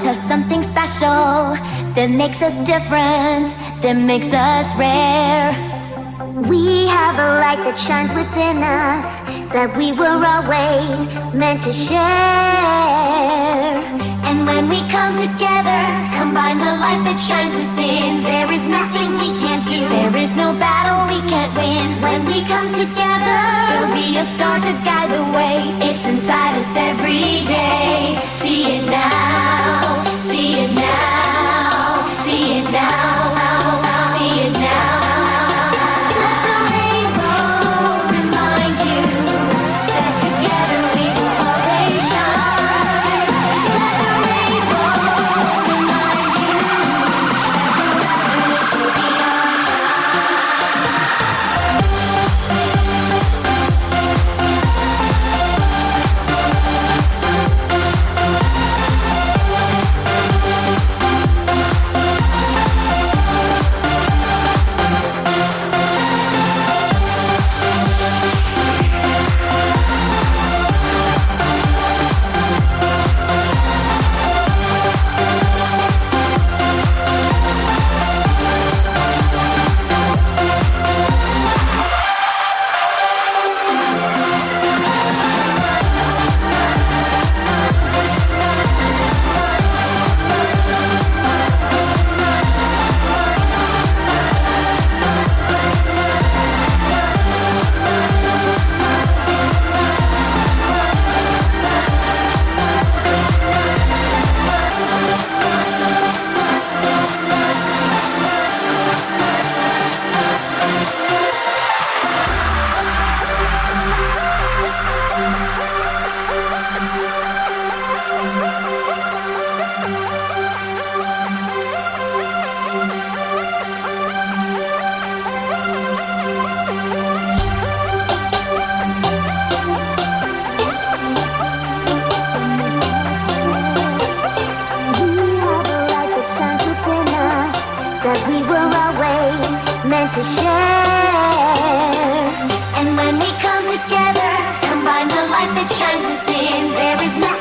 us something special that makes us different, that makes us rare. We have a light that shines within us that we were always meant to share. And when we come together, combine the light that shines within, there is nothing we can't do, there is no battle we can't win. When we come together, there'll be a star to guide the way. It's inside us every day. See it now, see it now, see it now, see it now. That we were always meant to share. And when we come together, combine the light that shines within, there is nothing